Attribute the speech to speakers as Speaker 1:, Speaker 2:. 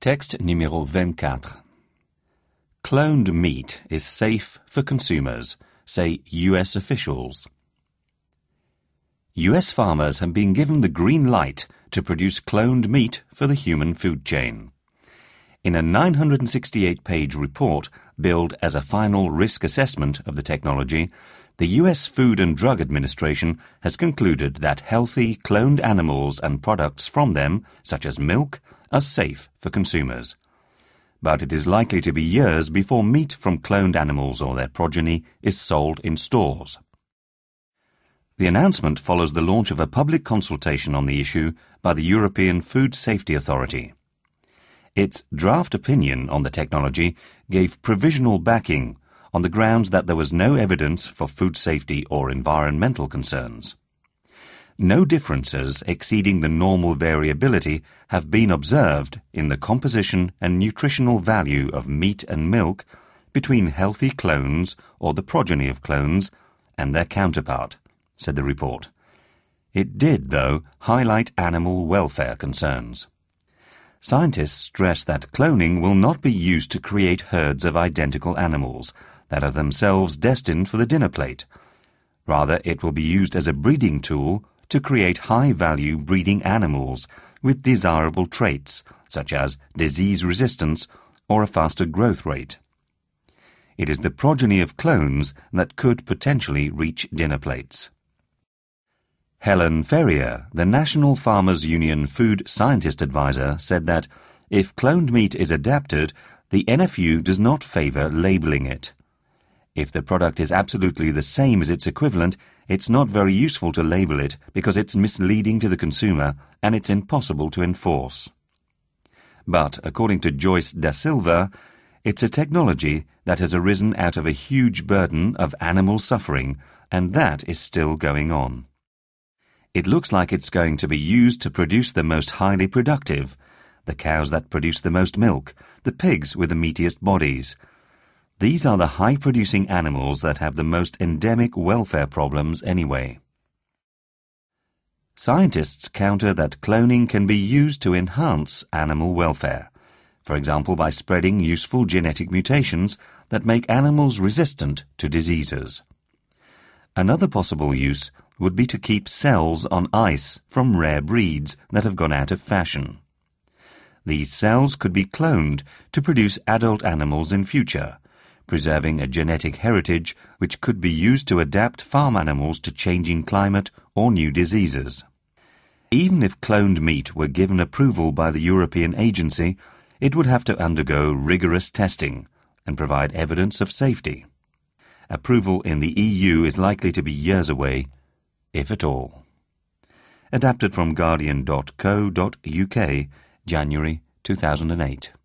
Speaker 1: Texte numéro 24. Cloned meat is safe for consumers, say U.S. officials. U.S. farmers have been given the green light to produce cloned meat for the human food chain. In a 968-page report billed as a final risk assessment of the technology, the U.S. Food and Drug Administration has concluded that healthy cloned animals and products from them, such as milk, are safe for consumers. But it is likely to be years before meat from cloned animals or their progeny is sold in stores. The announcement follows the launch of a public consultation on the issue by the European Food Safety Authority. Its draft opinion on the technology gave provisional backing on the grounds that there was no evidence for food safety or environmental concerns. No differences exceeding the normal variability have been observed in the composition and nutritional value of meat and milk between healthy clones or the progeny of clones and their counterpart, said the report. It did, though, highlight animal welfare concerns. Scientists stress that cloning will not be used to create herds of identical animals that are themselves destined for the dinner plate. Rather, it will be used as a breeding tool to create high-value breeding animals with desirable traits, such as disease resistance or a faster growth rate. It is the progeny of clones that could potentially reach dinner plates. Helen Ferrier, the National Farmers Union Food Scientist Advisor, said that if cloned meat is adapted, the NFU does not favor labeling it. If the product is absolutely the same as its equivalent, it's not very useful to label it because it's misleading to the consumer and it's impossible to enforce. But, according to Joyce Da Silva, it's a technology that has arisen out of a huge burden of animal suffering, and that is still going on. It looks like it's going to be used to produce the most highly productive, the cows that produce the most milk, the pigs with the meatiest bodies. These are the high-producing animals that have the most endemic welfare problems anyway. Scientists counter that cloning can be used to enhance animal welfare, for example by spreading useful genetic mutations that make animals resistant to diseases. Another possible use would be to keep cells on ice from rare breeds that have gone out of fashion. These cells could be cloned to produce adult animals in future, preserving a genetic heritage which could be used to adapt farm animals to changing climate or new diseases. Even if cloned meat were given approval by the European agency, it would have to undergo rigorous testing and provide evidence of safety. Approval in the EU is likely to be years away, if at all. Adapted from Guardian.co.uk, January 2008.